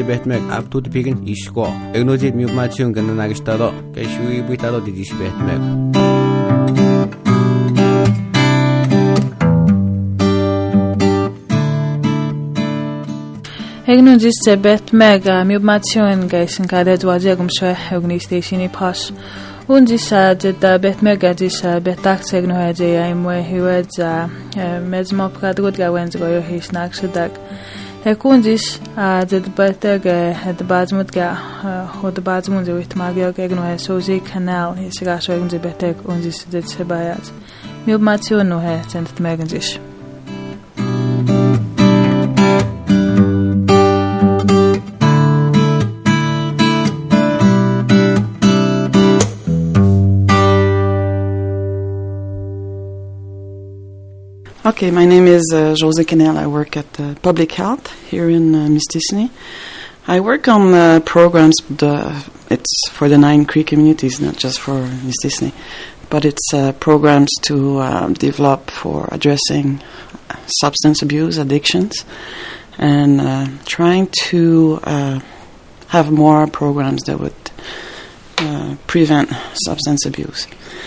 jibet meg abtud pigin isko egnojit miumation gananagistado keshui buitado dijibet meg egnojit jibet meg miumation gaisin kadet wajegum shwe organizationi pash Undisa jeda bet mega disa betak segno haje aimwe hiweza mezmop kadgod gawenz goyo hisnak sudak Ekundis jed betega het bazmut ga hod bazmut wit magyo gegno he sozi kanal hisiga shoygunzi betek undis jed sebayat miubmatsion no he sentet megenzish Okay, my name is José Canel. I work at Public Health here in Mistissini. I work on programs, it's for the 9 Cree communities, not just for Mistissini, but it's programs to develop for addressing substance abuse, addictions, and trying to have more programs that would prevent substance abuse.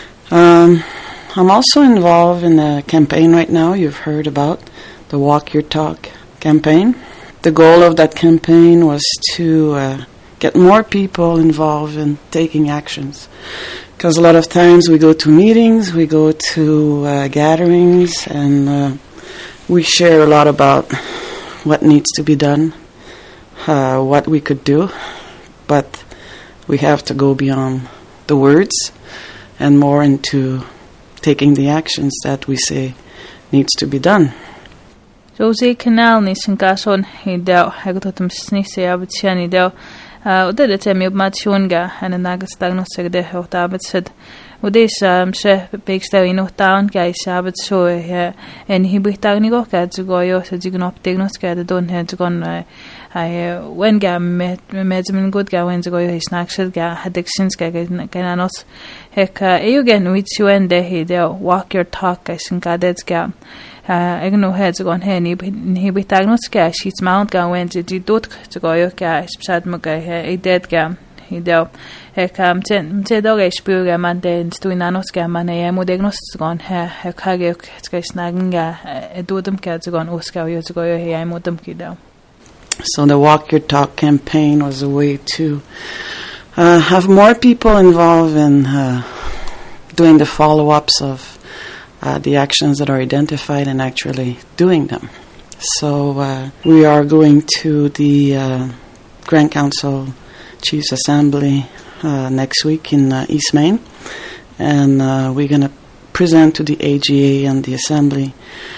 I'm also involved in a campaign right now you've heard about, the Walk Your Talk campaign. The goal of that campaign was to get more people involved in taking actions. Because a lot of times we go to meetings, we go to gatherings, and we share a lot about what needs to be done, what we could do, but we have to go beyond the words and more into taking the actions that we say needs to be done. José Canel nisin gason hidel hagototum snisi abitsian hidel udedet miubmatsionga anagas diagnostic de hotabitsid udis she pekstau inotaun guys abitso en hibitagnigo kadzugoyo sajignop diagnostic de don hedgon when ga medmin good ga when go his nakshid ga addictions ga gananos heka eugen with you and de walk your talk guys in gadets ga egno heads gon heni hibitagnos ga sheets mount ga when di dot to go yo ga spsad mo ga e dead ga hidel heka mte doge spurga man den stuinanos ga man e mo diagnosis gon heka ga guys naga edodum ga gon oska yo go yo he modum kidel. So the Walk Your Talk campaign was a way to have more people involved in doing the follow-ups of the actions that are identified and actually doing them. So we are going to the Grand Council Chiefs Assembly next week in East Main, and we're going to present to the AGA and the Assembly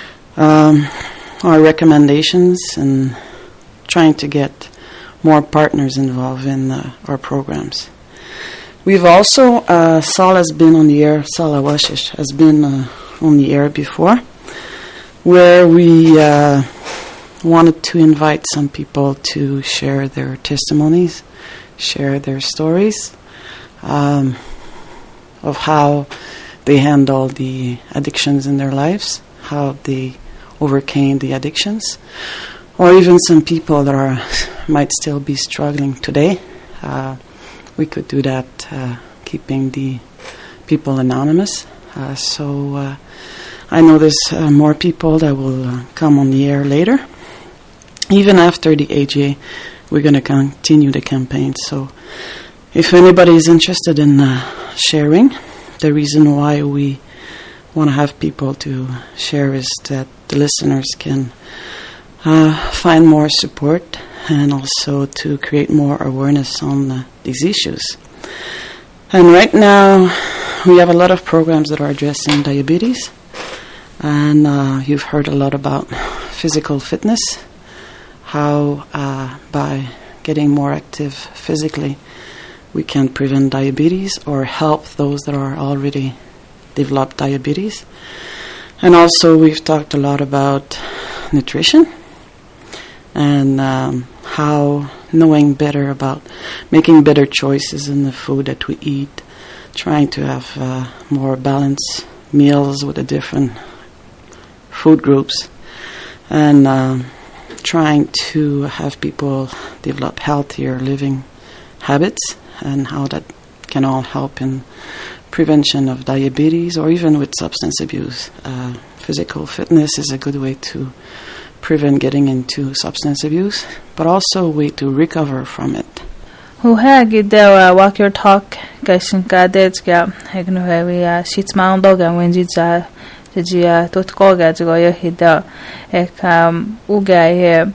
our recommendations and trying to get more partners involved in our programs. We've also, Sal has been on the air, Sal Awashish has been on the air before, where we wanted to invite some people to share their testimonies, share their stories of how they handle the addictions in their lives, how they overcame the addictions, or even some people that might still be struggling today. We could do that keeping the people anonymous. So I know there's more people that will come on the air later. Even after the AGA, we're going to continue the campaign. So if anybody is interested in sharing, the reason why we want to have people to share is that the listeners can find more support and also to create more awareness on these issues. And right now, we have a lot of programs that are addressing diabetes, and you've heard a lot about physical fitness, how by getting more active physically, we can prevent diabetes or help those that are already developed diabetes. And also, we've talked a lot about nutrition, and how knowing better about making better choices in the food that we eat, trying to have more balanced meals with the different food groups, and trying to have people develop healthier living habits and how that can all help in prevention of diabetes or even with substance abuse. Physical fitness is a good way to prevent getting into substance abuse, but also a way to recover from it. Walk your talk, Gaishin Gadetsga, Hegnohevia, Shitsman Doga, when Jitza, Gia, Totkoga, Joya Hida, Uga here.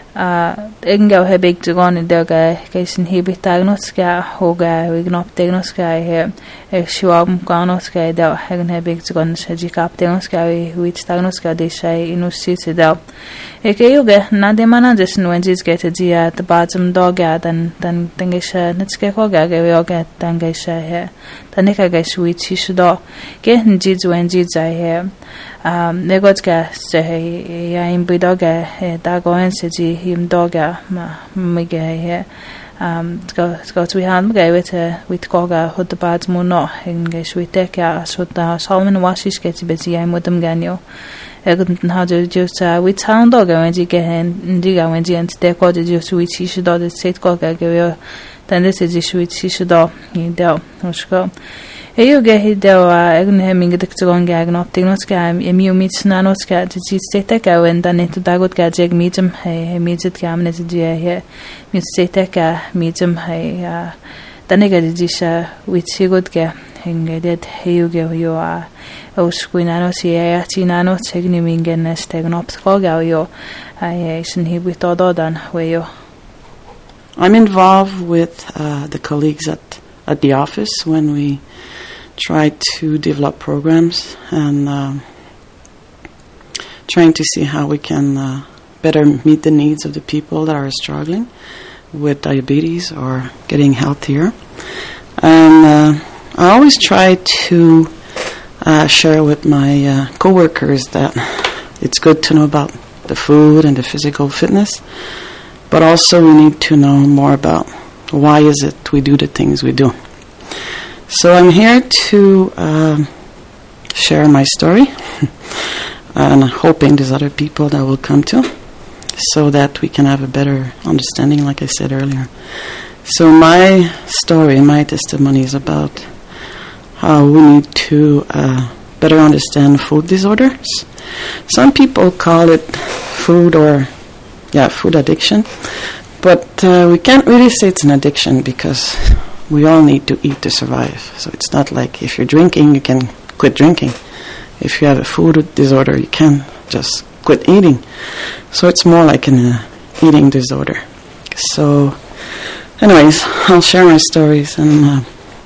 Inga hebig dragon doga Gaishin Hibitagnoska, Hoga, Wignoptegnoska here, Shuam Ganoska, Del Hagen hebig dragon, Sajikap Tegnoska, which Tagnoska, they say in Usitidel. Yuga, Nademana just when this get a Gia at the bottom dogga, then Tangisha, Netskakoga, Gavioga, Tangisha here, Tanika Gaiswitch, he should all get in Jids when Jids I hear. Negotska say in Bidoga, Dagoen Siji, him dogga, Miga here. Go to hand with Koga, who the bad mono, and Gashwiteka, so the Solomon washes get busy, I'm with them Ganyo. How do you just with sound dog when you get in Diga when you and they called it just with she should all the state Koga, give you then this is issue with she should all in Del, Oshko. You get it there, Eggenhemming the Tonga, Tegnoska, Emu meets Nanoska, to see Stateka, when done into Dagotka, Jag meet him, he meets it, Gamnet, here, meets Stateka, meet him, the nigga disha, which he would get, hanged, he you give you are, Osquinanos, Chinano, Tegnimming and Stegnops Koga, yo, I send he with all done, where you. I'm involved with the colleagues at the office when we try to develop programs and trying to see how we can better meet the needs of the people that are struggling with diabetes or getting healthier. And I always try to share with my coworkers that it's good to know about the food and the physical fitness, but also we need to know more about why is it we do the things we do. So I'm here to share my story and hoping there's other people that will come to so that we can have a better understanding, like I said earlier. So my story, my testimony is about how we need to better understand food disorders. Some people call it food addiction, but we can't really say it's an addiction because we all need to eat to survive. So it's not like if you're drinking, you can quit drinking. If you have a food disorder, you can't just quit eating. So it's more like an eating disorder. So anyways, I'll share my stories and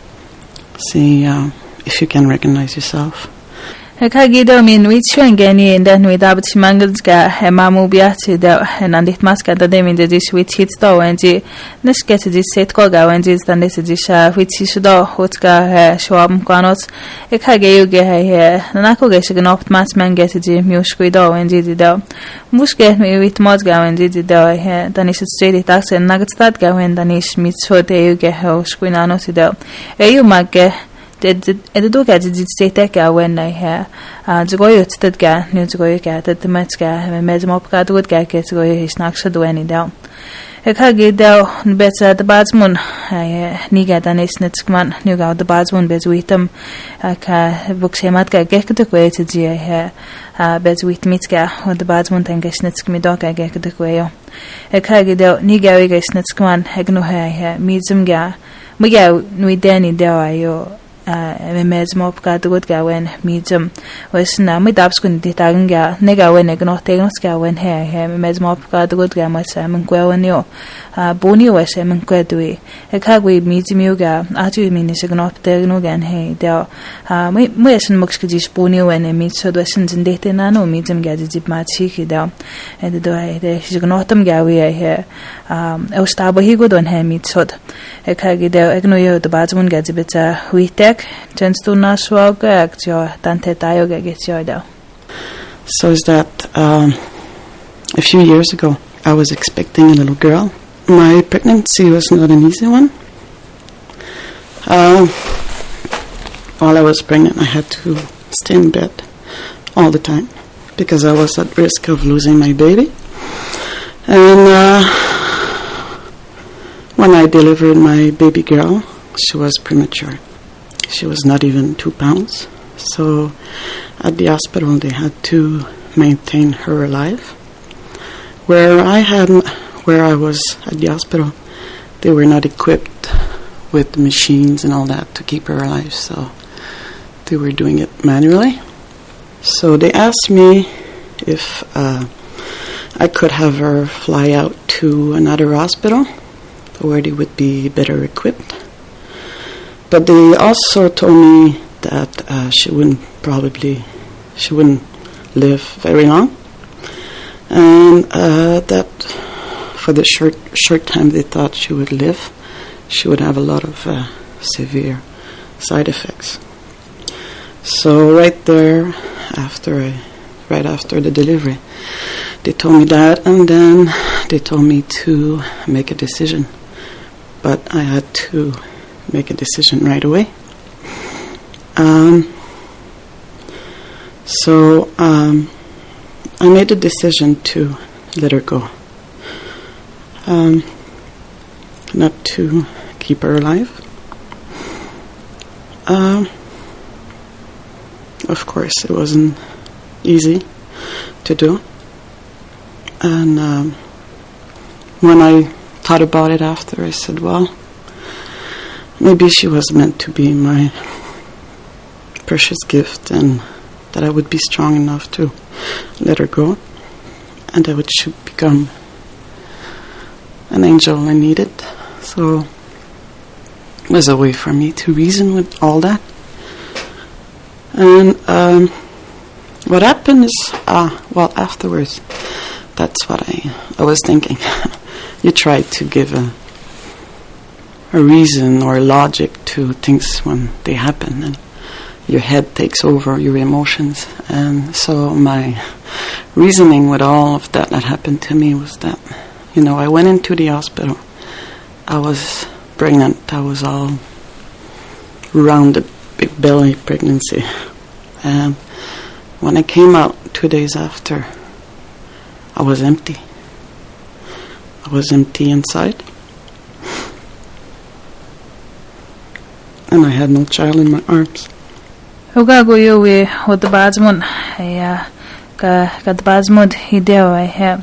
see if you can recognize yourself. Kagido min witchwengeni and then with Abtimangska, Hemamu Biati, and Andit Maska, the name in the dish with hits though, and the Nishket this set Koga when this than this dish, which is do, Hutska, Schwab Quanos, a Kageuge here, Nanakogashigan opt Matsman get the Mushquido and did it though. Mush get me with Mosga and did it though here, then it should say the tax and Nagatstadga when Danish meets for the Uge house, Quinanos though. A you mag the dog at the state when I hear the go to that guy, new to go at the Metska, and made mop cat would get to go his knocks to do any down. A kagi down better the badsmoon, I nigga than a snitsman, knew out the badsmoon beds with them. I books him at get the way to G. I hear beds with Mitska, or the badsmoon and get snitsk me dog I get the way. A kagi down nigga snitsman, hegno hair, meets him ga. We go, we danny there. Meds mop got the good guy when medium was now mid upscun ditanga, nega when a gnotegnoska when hair, meds mop got the good guy my Simon Quelnio, Boni was Simon Quedui, a cagwe medium yoga, Atu means a gnoptegnogan hay, there, Moyes and Muxkadis Boni when a meets so lessons in data nano medium gadgets it might seek it down, and the door she's gnotum gawi I hear, Ostabo he good on him meets hot, a caggy there, Egnoyo the badsman gets a bit wheat. So is that a few years ago I was expecting a little girl. My pregnancy was not an easy one. While I was pregnant I had to stay in bed all the time because I was at risk of losing my baby. And when I delivered my baby girl, she was premature. She was not even 2 pounds. So at the hospital, they had to maintain her alive. Where I was at the hospital, they were not equipped with machines and all that to keep her alive. So they were doing it manually. So they asked me if I could have her fly out to another hospital where they would be better equipped. But they also told me that she wouldn't live very long, and that for the short time they thought she would live, she would have a lot of severe side effects. So right after the delivery, they told me that, and then they told me to make a decision. But I had to make a decision right away. So I made the decision to let her go. Not to keep her alive. Of course, it wasn't easy to do. And when I thought about it after, I said, well, maybe she was meant to be my precious gift, and that I would be strong enough to let her go, and that she would become an angel I needed. So it was a way for me to reason with all that. And what happened is, afterwards, that's what I was thinking. You try to give a reason or logic to things when they happen, and your head takes over your emotions. And so my reasoning with all of that happened to me was that, I went into the hospital. I was pregnant. I was all rounded, big belly pregnancy. And when I came out 2 days after, I was empty. I was empty inside. And I had no child in my arms. Ugago yowe hodbazmun ya kadbazmud hideo I have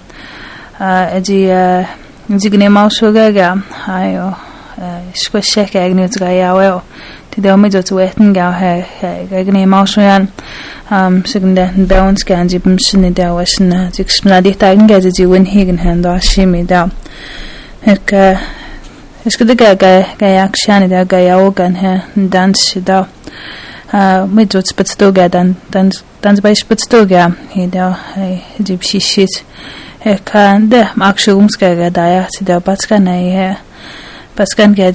jigne mausugaga ayo squashek agnuts gayawo tideo midot wetten ga gagne mausuyan sigende balance ganji bumsine da wasna jiksmladi tagen gaji win higen hando shimi da ek eskudega ga yakshani da gayawo gan ha dance da midot spetstoga dan bei spetstoga hideo jibshishit kan de makshumska ga daya sida patskana ye paskan ga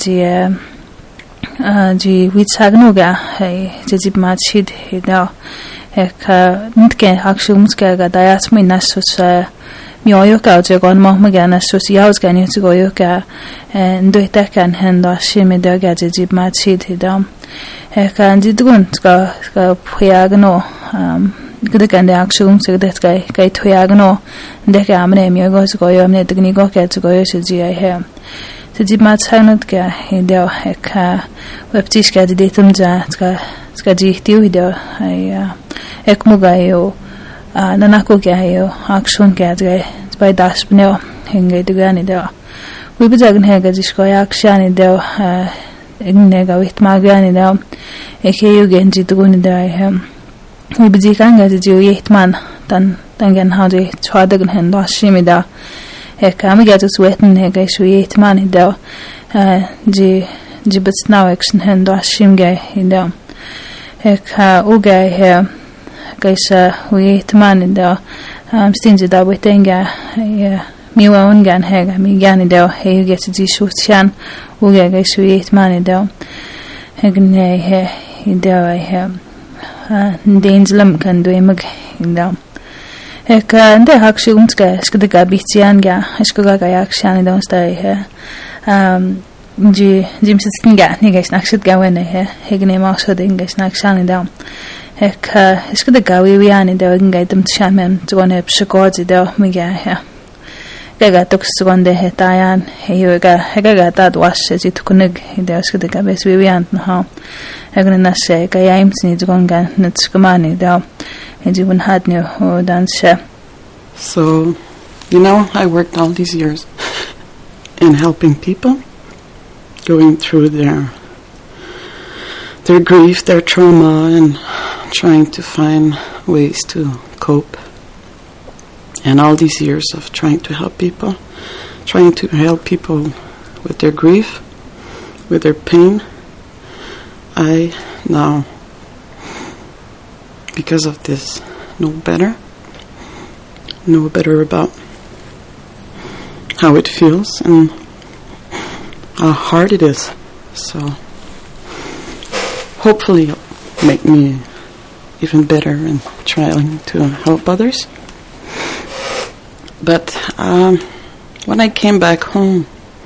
ji witsagnoga jib machid hideo nitke akshumska ga daya sminasus mioyoka gon mahmagana socials gan yoga ndoitakan hendo shimida ga jib machid hideo kan jidgun ska puyagno gudakande akshum segdet kai thoyagno deke amne miogos goyo amne dgni go ke goyo sji I have sji mat sanut ka hideo ek webtis ka ditum ja ska ji tiu hideo ai ek mugayo nanako ke ayo akshum ke aj by dasbneo hinge dugani deo wibjagan hega jisko yakshani deo egnega witmagani deo ekeyu genji duguni deo I have we busy kanga jiu yetman dan gen hade chwadagen hen da shimida kam get us wetten he ge shu yetman da ji bits now action hen da shimge da uga he geisa we yetman da stinje da wetenga miwa ungan he mi gan da he get ji shu chan uga ge shu yetman da hegne he da I have Denslam kan do imag inda ek ande hakshumska skadaga bitsianga eskoga yakshan don stay jimsitnga nigesh nakshit gawene hegne maso dingesh nakshan down ek skadaga wiani do ngaitum shamen to one pshikodi do miga Gaga tuxugonde hetayan heyuga hegaga tad washe jitukunig ideoskede gabes viviant no egnashe gayaims ni gonga netskumani da ejibun hadnyo danshe. So, I worked all these years in helping people going through their grief, their trauma, and trying to find ways to cope. And all these years of trying to help people with their grief, with their pain, I now, because of this, know better about how it feels and how hard it is. So hopefully it'll make me even better in trying to help others. But when I came back home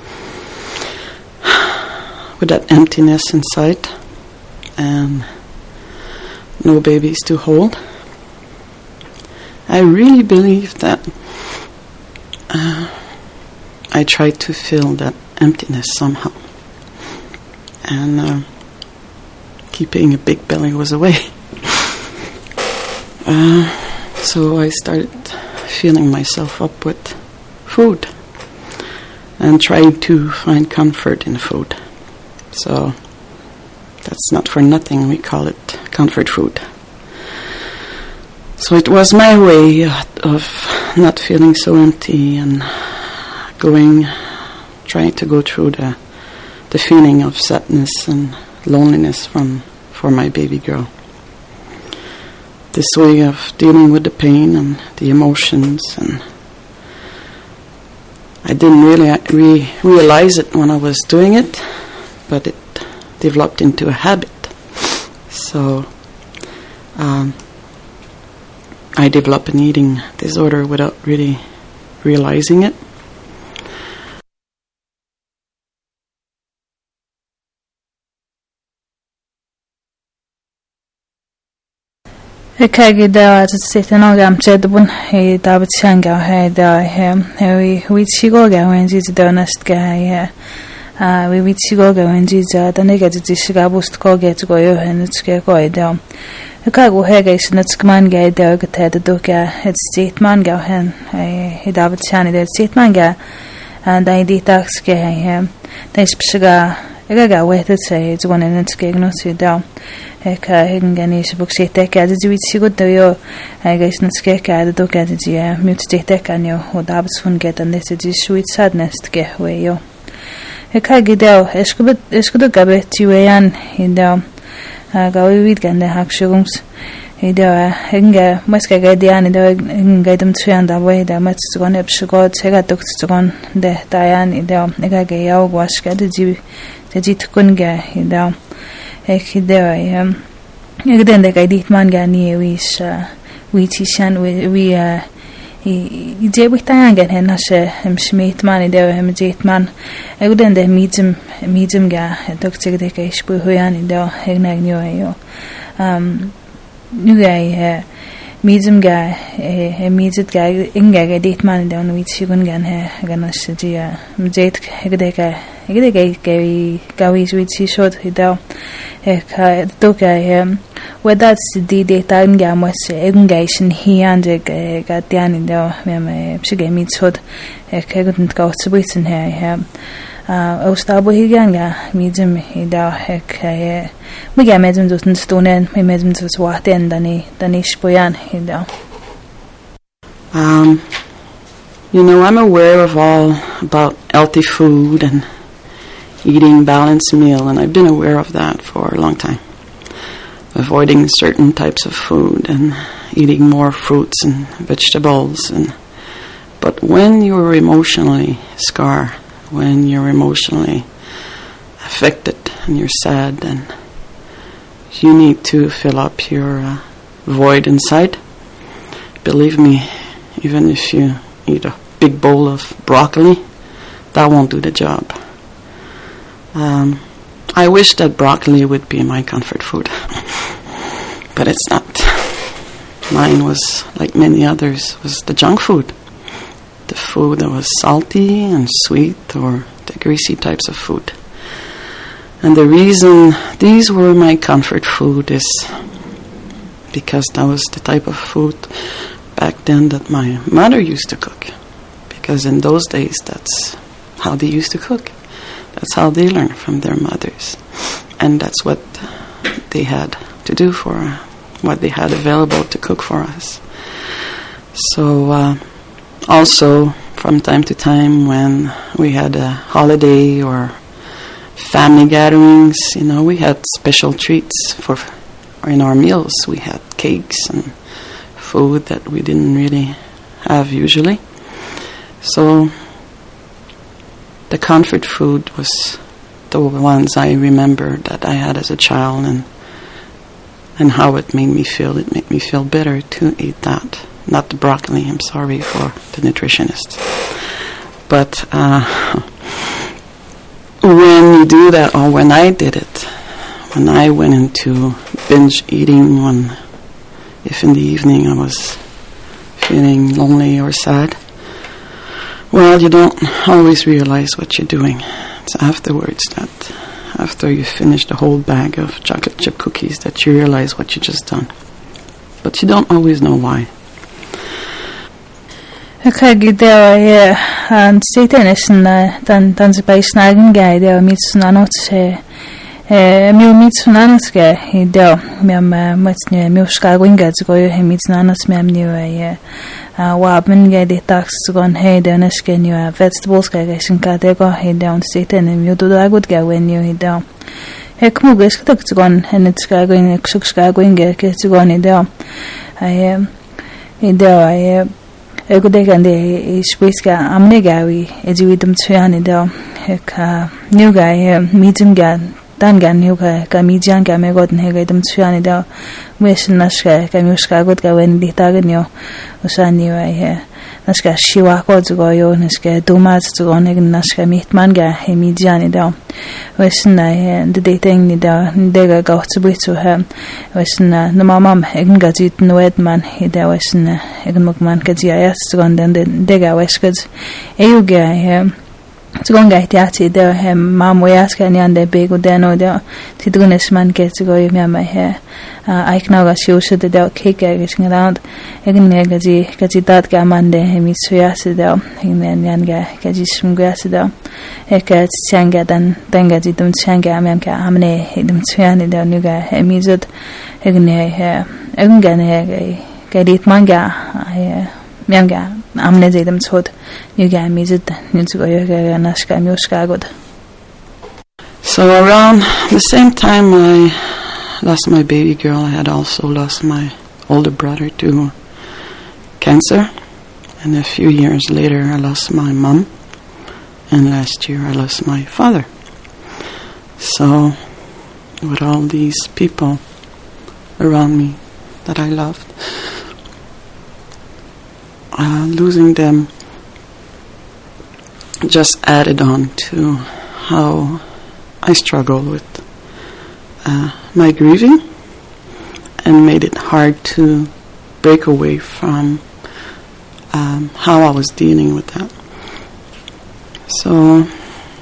with that emptiness inside and no babies to hold, I really believe that I tried to fill that emptiness somehow. And keeping a big belly was a way. So I started filling myself up with food and trying to find comfort in food. So that's not for nothing we call it comfort food. So it was my way of not feeling so empty and trying to go through the feeling of sadness and loneliness for my baby girl. This way of dealing with the pain and the emotions, and I didn't really realize it when I was doing it, but it developed into a habit. So I developed an eating disorder without really realizing it. Kagi da sitter några tredbun I David Shanga här där vi chigoga when jis donast ga vi chigoga when jis da nega jis ga bust ko get go yo henske ko da kago hega is natskman ga da ga do ga het state man ga hen David Shani da state man ga and I detox ga da spsiga ga wet say it's one in its gnosi da Eka hinganis buksiteka adjuitsigoda yo gaisnatskeka adoka dia mutsteka nyo odabsun getan this sweet sadness ke weyo Eka gidao eskudo gabetuyan inda gawiwid gande hakshugums ida hinga maska gadian ida gaidam tsuyanda weda matsgon epshgod sega doktsgon de dayan ida ega ge yaw waska de jitkun ida Ekideo egden de gaidit man gani we tishan we ide witan gan hen nashe smit man ide hem jet man egden de medium ga dokter de ke spu hoyan ide egna gnyo yo nu ga medium ga medium ga inga ga dit man ide on we chigun gan he ganashe dia jet egde ga gawi with short hidao toka whether the data ngamos engagation he and gatian indo meme psigemi sod ekegund kautsbitsen he ostabo higanga midem hidao miga medem dutn stonen medem dut waten dani spoyan hidao I'm aware of all about healthy food and eating balanced meal, and I've been aware of that for a long time. Avoiding certain types of food and eating more fruits and vegetables. But when you're emotionally scarred, when you're emotionally affected and you're sad, and you need to fill up your void inside. Believe me, even if you eat a big bowl of broccoli, that won't do the job. I wish that broccoli would be my comfort food, but it's not. Mine was, like many others, was the junk food, the food that was salty and sweet, or the greasy types of food. And the reason these were my comfort food is because that was the type of food back then that my mother used to cook. Because in those days, that's how they used to cook. That's how they learned from their mothers. And that's what they had to do for what they had available to cook for us. So also from time to time when we had a holiday or family gatherings, we had special treats in our meals. We had cakes and food that we didn't really have usually. So the comfort food was the ones I remember that I had as a child, and how it made me feel. It made me feel better to eat that. Not the broccoli, I'm sorry for the nutritionist. But when you do that, or when I did it, when I went into binge eating, if in the evening I was feeling lonely or sad, well, you don't always realize what you're doing. It's afterwards that, after you finish the whole bag of chocolate chip cookies, that you realize what you just done. But you don't always know why. Kagideo and Satan is dan ze bij snagen gaideo mitsunanotse mitsunanotske ideo matne muskagoinga zgoyo mitsunanos memniwe wabmen gaide tax gon hede neske new vegetables gaishin kadego hede on Satan mudodagut gawen ideo ekmuges ktakzgon henetskagoin ekshukskagoinga ketgon ideo ideo Egudegande Spiska Amnegawi, Ejividum Trianida, Heka Nuga, Midzinga, Dangan Nuga, Gamijanga, Megodin Hegadum Trianida, Wesnaska, Gamuska, Godga, when the Taganio, Usani, Naska Shiwako to go, Naska Dumas to go, Naska Mitmanga, Hemidianida, Wesna, the dating Nida, Dega got to be to her, Wesna, the mamma, Egngazit, no Edman, Hida Wesna, Egmukman, Kazia, Stron, then the Dega Weskets, Euga, to go and get there, him, Mam, we ask any under big or then or there, Tidrunis man gets to go, you my hair. I can now show the del cake getting around. Egnegazi, Gazidat Gamande, Hemitsuyasidel, Yanga, Gazisum Grasidel, Ekat Sanga, then Gazidum Sanga, Amka, Amne, Hidum Tsuyanidel, Nuga, Hemizut, Egne, Egane, Gadit Manga, Yanga, Amnezidum Sod, Nuga, Mizut, Nutsuga, Naska, Muskagod. So around the same time I lost my baby girl, I had also lost my older brother to cancer, and a few years later I lost my mom, and last year I lost my father. So with all these people around me that I loved, losing them just added on to how I struggled with my grieving, and made it hard to break away from how I was dealing with that. So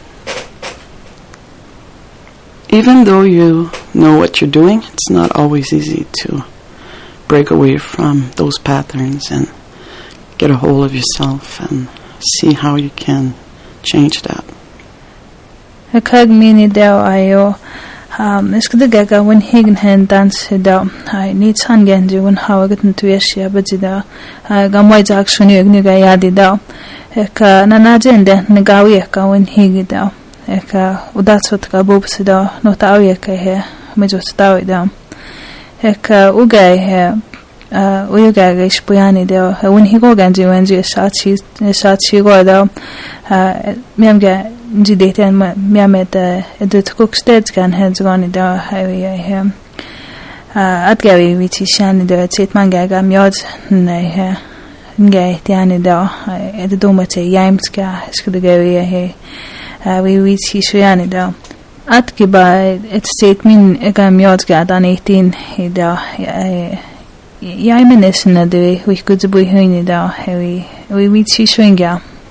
even though you know what you're doing, it's not always easy to break away from those patterns and get a hold of yourself and see how you can change that. Iskadaga when Hagen hand dance down. I need sun genji when how I get into Asia, but the Gamway action Nuga Yadi down. Eka Nanajende Negawiaka when he down. Eka Udatsotka Bobsida, not Awiaka here, Majos Tawi down. Eka Ugay here. Uga Spuyani there when he go ganji when you Sachi go down. Miamga Jidate and Miamet the cook states can heads on the highway here. At Gary, which is shiny the Tate Mangaga Myods, Nay, Gay Tiani down at the Domate Yamska, Skudagari here. We reach Shuyani down. At Giba, it's State Min Egam Yodsga done 18 here. Yaimenes in the way we could be hearing it out. We reach Swinga.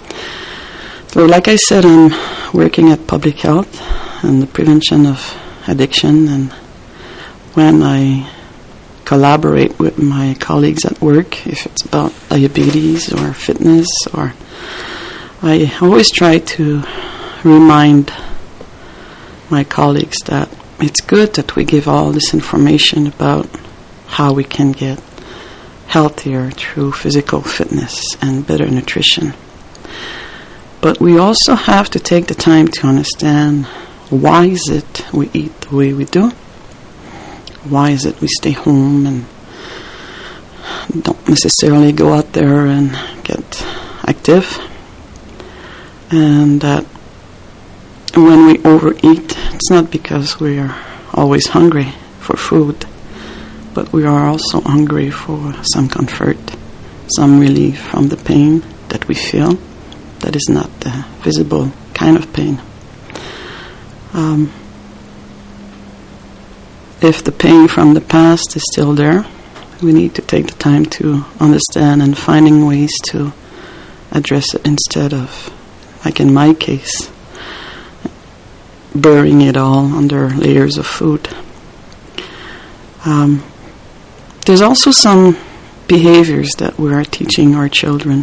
So like I said, I'm working at public health and the prevention of addiction, and when I collaborate with my colleagues at work, if it's about diabetes or fitness, or I always try to remind my colleagues that it's good that we give all this information about how we can get healthier through physical fitness and better nutrition. But we also have to take the time to understand, why is it we eat the way we do? Why is it we stay home and don't necessarily go out there and get active? And that when we overeat, it's not because we are always hungry for food, but we are also hungry for some comfort, some relief from the pain that we feel that is not the visible kind of pain. If the pain from the past is still there, we need to take the time to understand and finding ways to address it, instead of, like in my case, burying it all under layers of food. There's also some behaviors that we are teaching our children.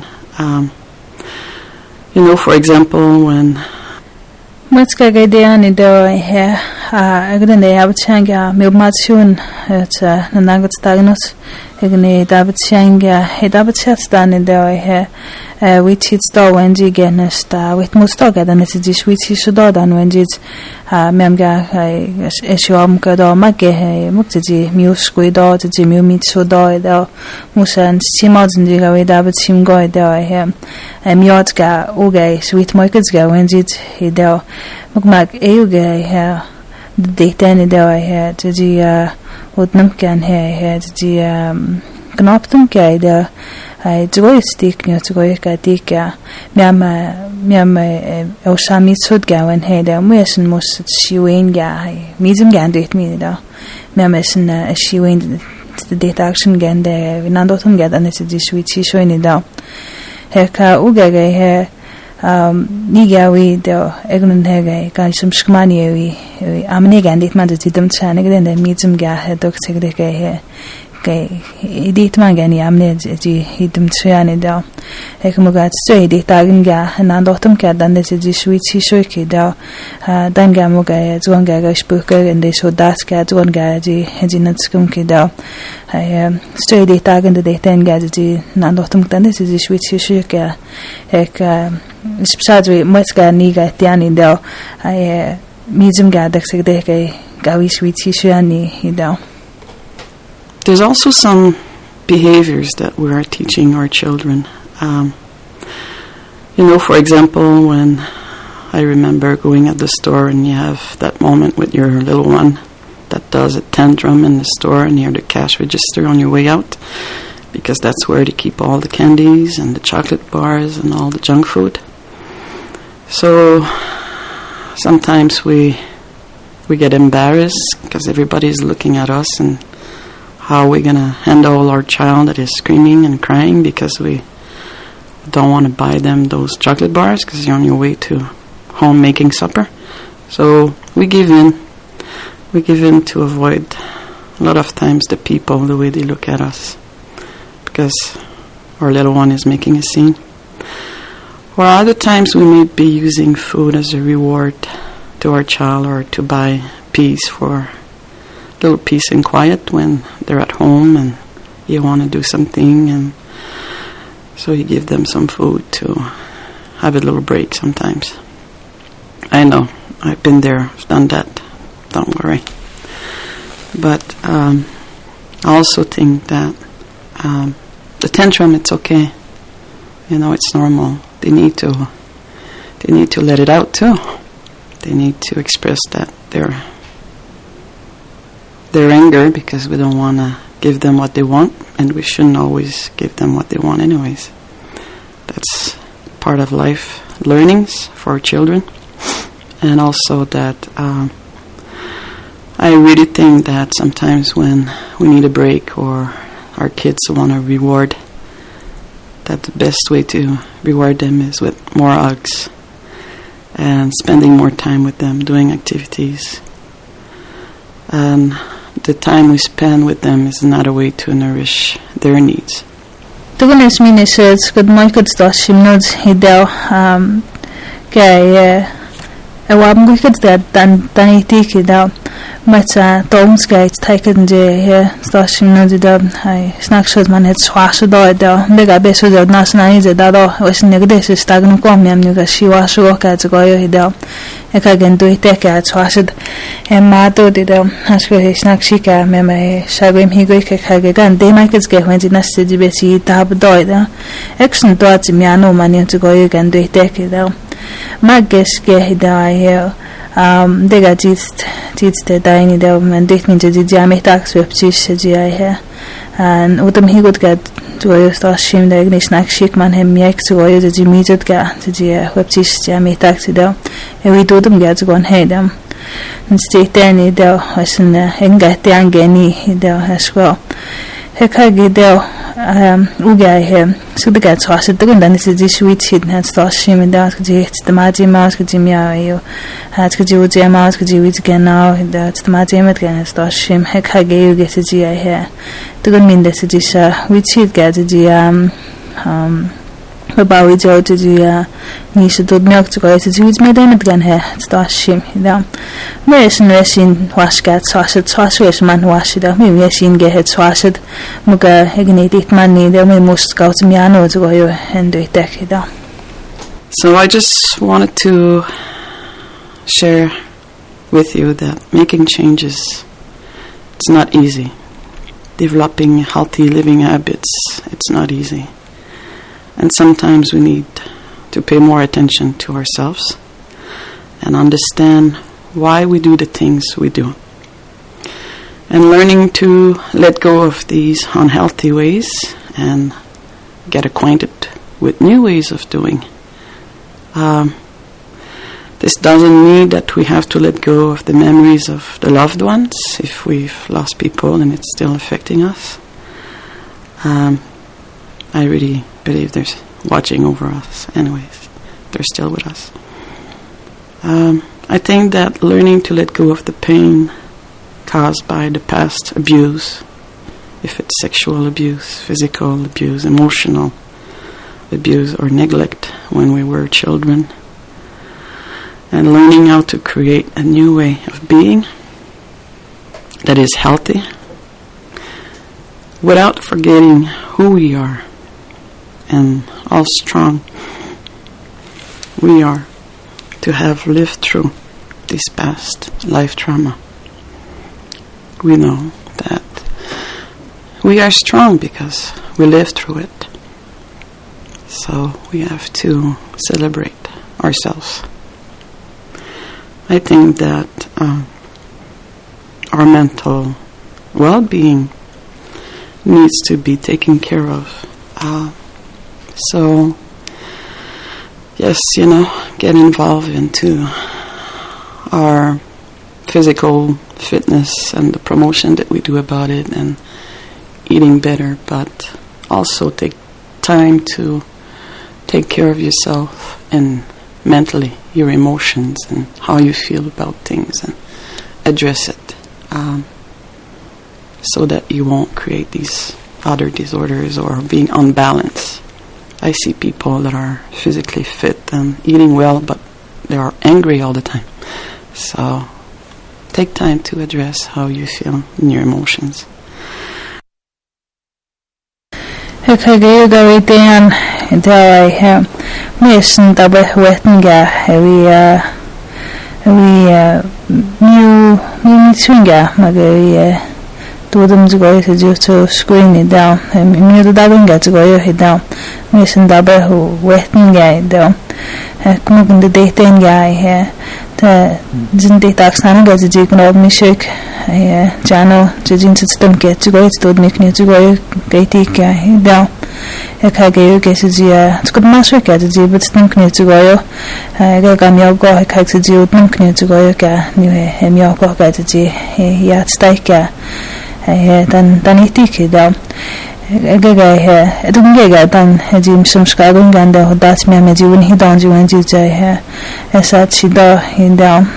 For example, when Matskagaidiani do he agdende abchanga milmatsun at nanagstagnus igni dabchanga hedabchastani do he which it's do wenji genesta with mustoga dan it is which is do dan wenji memga eshom kado make mukti musku do to mitsu do musan simodn diga we dabchim go do he miotga uge sweet moiketsga wenji he do mukmak euge he detene do he to utnam kan he to knoptum ke do joystick nyo tgoy ka tika miam osami sudga wen he da muesen mus shiwen ga mizum gandet mi da miam esen shiwen the action gande vinandotum ga dan it is which shoyn da he ka ugage he nigawi do egnun hege ka sum shkmani wi amne gandet man de tidum chane gden mizum ga he dok segde ge he dit man gani amne ji hidum tsyane da ekmugat stay dit aganga nandotum ka dan des ji switchi shoyki da danga muga zuanga ga spuker and so das ka zuanga ji hejinatskum ki da stay dit aganda de tenga ji nandotum dan des ji switchi shoyka ek spsadri moska niga tiani da mizum ga daksegde ga wi switchi shoyani da. There's also some behaviors that we are teaching our children. For example, when I remember going at the store and you have that moment with your little one that does a tantrum in the store near the cash register on your way out, because that's where they keep all the candies and the chocolate bars and all the junk food. So sometimes we get embarrassed because everybody's looking at us, and how are we going to handle our child that is screaming and crying because we don't want to buy them those chocolate bars because you're on your way to home making supper. So we give in. We give in to avoid a lot of times the people, the way they look at us, because our little one is making a scene. Or other times we may be using food as a reward to our child, or to buy peace for little peace and quiet when they're at home and you want to do something, and so you give them some food to have a little break sometimes. I know, I've been there, I've done that, don't worry. But I also think that the tantrum, it's okay, it's normal. They need to let it out too. They need to express that their anger, because we don't want to give them what they want, and we shouldn't always give them what they want anyways. That's part of life learnings for our children. And also that I really think that sometimes when we need a break or our kids want a reward, that the best way to reward them is with more hugs and spending more time with them, doing activities. And the time we spend with them is another way to nourish their needs. Tugunes miniseds, kad moikad stoshim nods hidel kai awam gukad dan itiki dal matsa tomskaits taken je stoshim nods hidel hai snakshod man het swashe dal mega beso de nasnai je dal was negdes stagnu kom yam nuga shiwasho ka zgoyo hidel ekagen duiteka swashed mato didel hasko snakshika meme shagem higoy ke kagegan de markets ge when dinas de besi tab doida action dot miano mani zgoyo gan duiteka dal mages ge hidai dega jist de daini de men dit min je jame tax websis je ai and utam higot ga zgoyo stashim de ignish nakshik man hem yak zgoyo je mizet ga je websis jame tax de we do them ga zgon hedam instead del wasen engate angeni del hasko hekagi del ugai he sudigat swased dan is this sweet hit has stashim del ge the maji mas ge mia yo has ge uji mas ge wit genau the maji met ge stashim hekagi you get ji I he tugun min des ji sha wit hit ga ji babawi jo ji ni se dod merk zu geise zu mit dem gan he stashim da mesin wasgat swashed man washida mi mesin ge het swashed muga ignit man ni de mi must go to miano zu go and do it da. So I just wanted to share with you that making changes, it's not easy. Developing healthy living habits, it's not easy. And sometimes we need to pay more attention to ourselves and understand why we do the things we do. And learning to let go of these unhealthy ways and get acquainted with new ways of doing. This doesn't mean that we have to let go of the memories of the loved ones if we've lost people and it's still affecting us. I really believe they're watching over us anyways. They're still with us. I think that learning to let go of the pain caused by the past abuse, if it's sexual abuse, physical abuse, emotional abuse, or neglect when we were children, and learning how to create a new way of being that is healthy without forgetting who we are and how strong we are to have lived through this past life trauma. We know that we are strong because we lived through it. So we have to celebrate ourselves. I think that our mental well-being needs to be taken care of. So, yes, get involved into our physical fitness and the promotion that we do about it and eating better, but also take time to take care of yourself and mentally, your emotions and how you feel about things, and address it so that you won't create these other disorders or being unbalanced. I see people that are physically fit and eating well, but they are angry all the time. So take time to address how you feel in your emotions. Okay, you go down until I have missing double wettinga new swinga magari to them to go to screen it down and new the double get to go head down missing double who wettinga down moving the dating guy here the didn't they tax none as a chicken of me shake channel judging system get to go to make new to go get down ekage gesiji skut maswe ka ji but stim kne to go ga myo go ka ji utnum kne to go ka ni he myo go ka ji ya stai ka dan iti ki da Gaga here, Dungaga dan Jim Sumskagun Ganda, that's me, when he don't do and DJ here. As such, he down.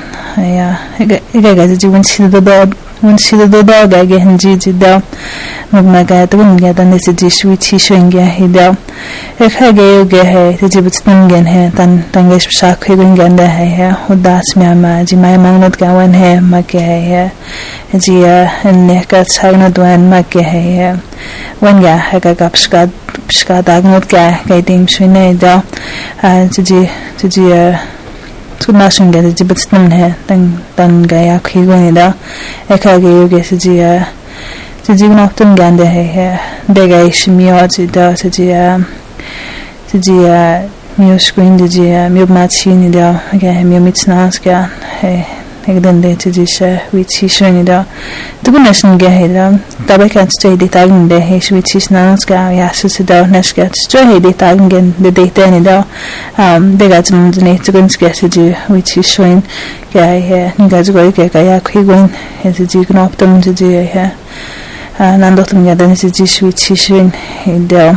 When she the dog, I get him Gigi down. Magnaga, the one get and this is sweet tissue he down. If I get her, the gibbets ningen here, then get shark ganda here, who that's me, my not going here, make here. And neckats hang not when make here. When ya hagagap skad agnot ga dim swine da to nation get the bitston he dan ga ya khigon da eka ge yoge siji noptun gande he de ga shmio da siji mu screen de mu machine da ga mu mitsnas ga he egden de siji which is showing da the nation ga he da dabei kan stay de tagen de he which is nas ga ya so da neska stay de tagen de data ni da de ga zum de net gun ska siji which is showing ga he ni ga go ga ya khigon he siji knoptum siji he nandotum ga de siji which is showing da.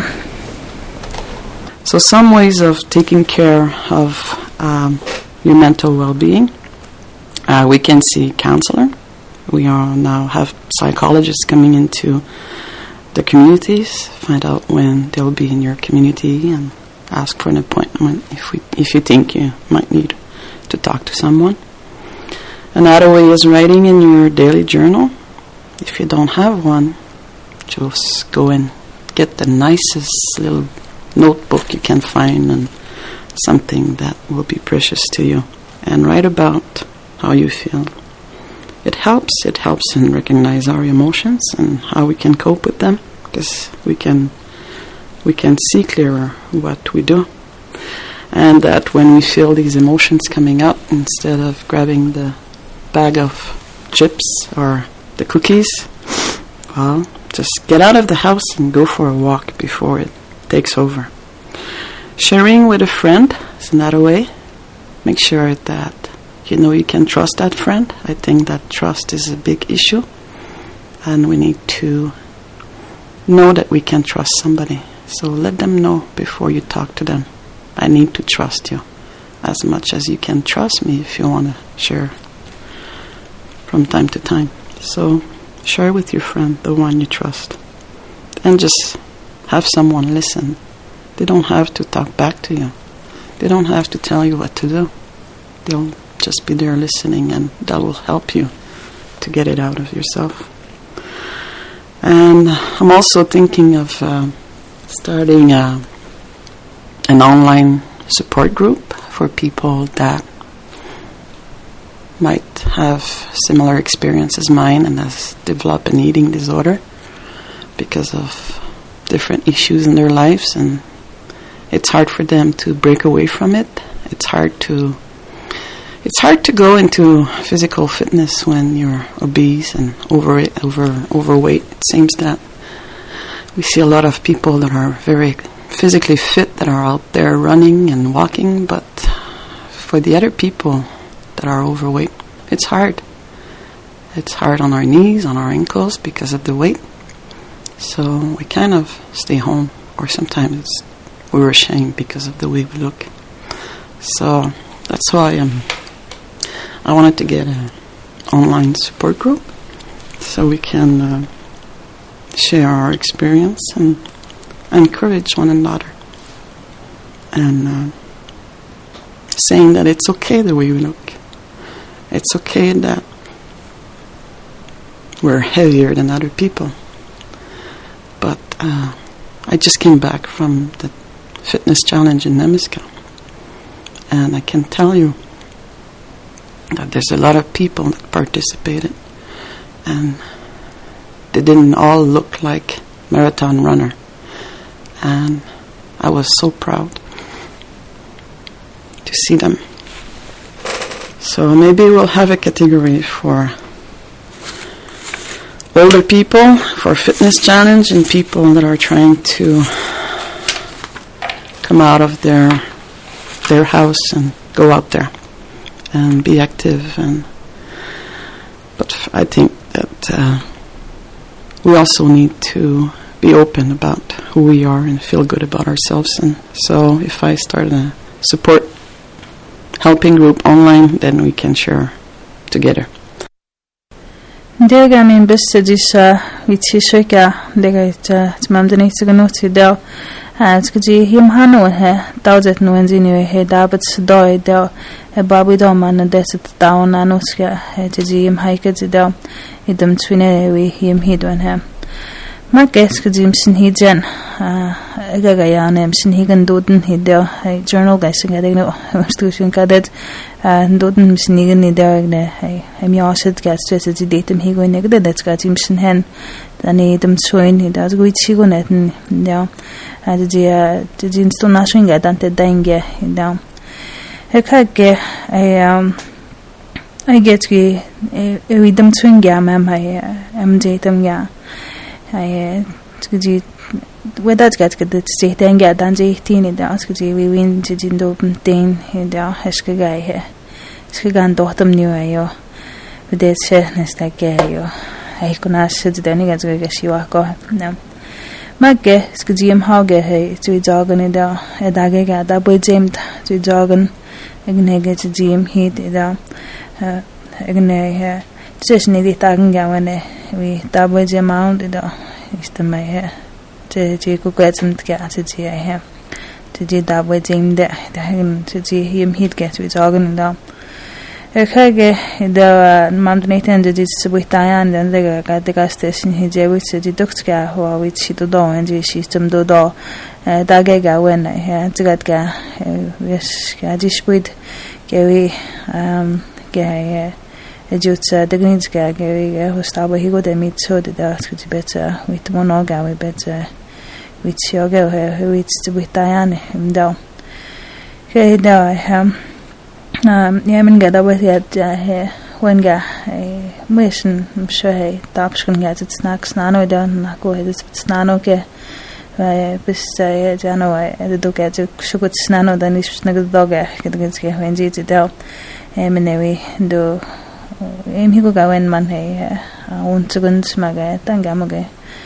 So some ways of taking care of your mental well-being. We can see counselor. We are now have psychologists coming into the communities. Find out when they'll be in your community and ask for an appointment if you think you might need to talk to someone. Another way is writing in your daily journal. If you don't have one, just go and get the nicest little notebook you can find and something that will be precious to you, and write about how you feel. It helps in recognize our emotions and how we can cope with them, because we can see clearer what we do, and that when we feel these emotions coming up, instead of grabbing the bag of chips or the cookies, well, just get out of the house and go for a walk before it takes over. Sharing with a friend is another way. Make sure that you can trust that friend. I think that trust is a big issue, and we need to know that we can trust somebody. So let them know before you talk to them. I need to trust you as much as you can trust me if you want to share from time to time. So share with your friend, the one you trust, and just have someone listen. They don't have to talk back to you. They don't have to tell you what to do. They'll just be there listening, and that will help you to get it out of yourself. And I'm also thinking of starting an online support group for people that might have similar experience as mine and has developed an eating disorder because of different issues in their lives, and it's hard for them to break away from it. It's hard to go into physical fitness when you're obese and overweight. It seems that we see a lot of people that are very physically fit that are out there running and walking, but for the other people that are overweight, it's hard. It's hard on our knees, on our ankles because of the weight. So we kind of stay home, or sometimes we're ashamed because of the way we look. So that's why I wanted to get an online support group so we can share our experience and encourage one another, and saying that it's okay the way we look. It's okay that we're heavier than other people. But I just came back from the fitness challenge in Nemiska, and I can tell you that there's a lot of people that participated, and they didn't all look like marathon runner, and I was so proud to see them. So maybe we'll have a category for older people, for fitness challenge, and people that are trying to come out of their house and go out there and be active. But I think that we also need to be open about who we are and feel good about ourselves. And so if I start a support helping group online, then we can share together. Dega min bistadisa vitishika dega tmamdani tsaganoti del tskaji himhano he tawzet nuenzini he dabat sdoi del babu do man deset down anoska he tji himhaika del idam twine we him hidwan he ma keskaji msin hijen gaga yane msin higan duden hidel journal gaising adegno institution kadet duden msin higan hidel ne hem yaset gasset zi datum higo negde detskaji msin hen dani idam tsuin hidel zgui chigo neten ja die instonation ga dante dange hidel hekage I get ki idam tsuin ga mam datum ga tskaji wedat gat gat se tenga danji tini da tskaji we win jindo tin da heska gai he skagan dohtam new ayo de se nesta ke ayo ai kuna se de ni gat ga shiwa ko na magge tskaji am hauge he tu jogan da edage ga da boy jamed tu jogan igne ga jim he da igne he tsesni di tagen ga wane we da boy jam da istama he je ko kwetsam tga je he je da boy jim da je him hit get we jogan da kage da mandneten je subitayan den de ga station he je wit je dokska ho wit shi do en je system do da ga wen he tgat ga wes ga disput ke we ge jutsa degninska ge hostaba higo de mitso de da skiti beta with monoga we beta with yoga he with subitayan da ke da yemen ga da with he wenga mission shohe tapshkan ga it snacks nano da na ko he snano ke bis jano e do ga shukut snano da nis snag doga ke ke wenji da emenewi do higo ga wen man he unzugun smaga tanga moge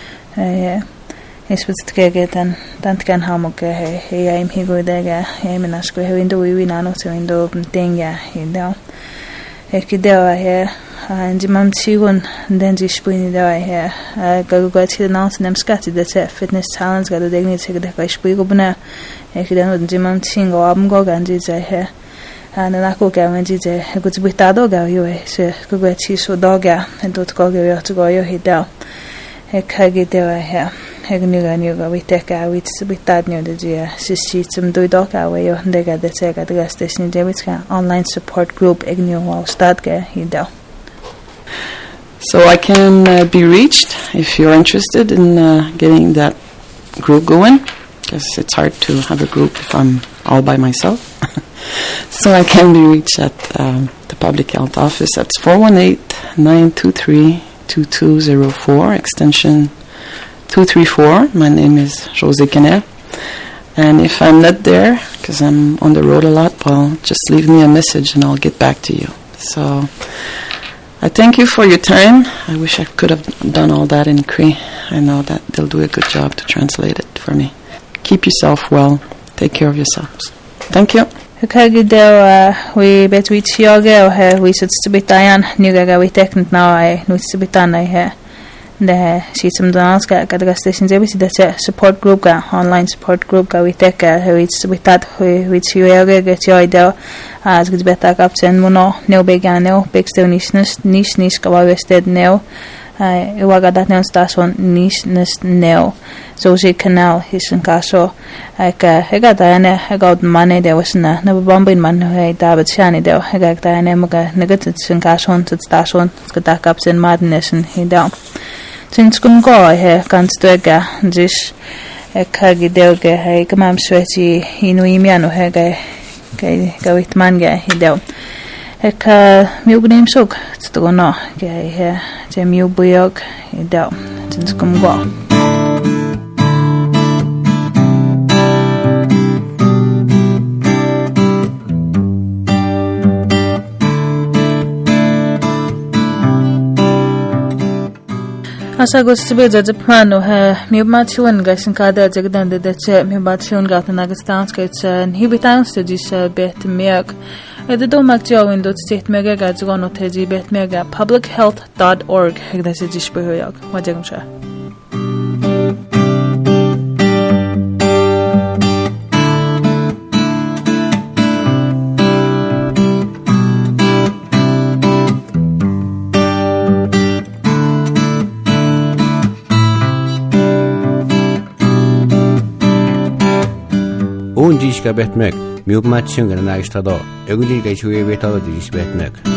es wird dann kan hamoge he higo daga menasko he window we nano so window tenga hinda ekidea he anji mam sigun denji spuni da he ga til announce nem skati that fitness talents ga de ni tsega da spui go bna ekidea anji mam singo am go ganji za he na ko ga wenji je go zbitado ga yo se go ga chi so doga dot ko ga yo to go yo hida kage de he hegni ga ni ga viteka wit zbitad ni de je sisi zum do doga we yo de ga de tsega de station de witska online support group egni wal stad ga hida. So I can be reached if you're interested in getting that group going, because it's hard to have a group if I'm all by myself. So I can be reached at the public health office. That's 418-923-2204, extension 234. My name is José Canel. And if I'm not there, because I'm on the road a lot, well, just leave me a message and I'll get back to you. So I thank you for your time. I wish I could have done all that in Cree. I know that they'll do a good job to translate it for me. Keep yourself well. Take care of yourselves. Thank you. Kage de we bet we yoga he we should subitayan nuga we teknt now I no subitana he the system dance ga station je the support group ga online support group ga we tek we subitat we yoga get yo ide as good beta captain mono no begano big stone nish ga wasted no Iwaga dat neon station nish neo Zozie Canal hisen kaso ega daane ega mane de wasna na bombin man he David Shani de ega daane maga negat sin kaso tot station skata kapsen madnesen he da since kum go he kan stega dis ekagi delge he kamam sweti inu imiano he ga wit manga he da miugnim suk to no he je miubuyog he da since kum go. Masagos tibe Japan mi matiun guys in kada jagdan de che mi matiun gat Nagastan skates he betowns to this bet milk. The domak jo in dot state mega gadgon of teji bet mega publichealth.org hegdase jishboyok wajagumsha. Diska betmek, miup matchung na istado. Egudil ga shuye betado dish betmek.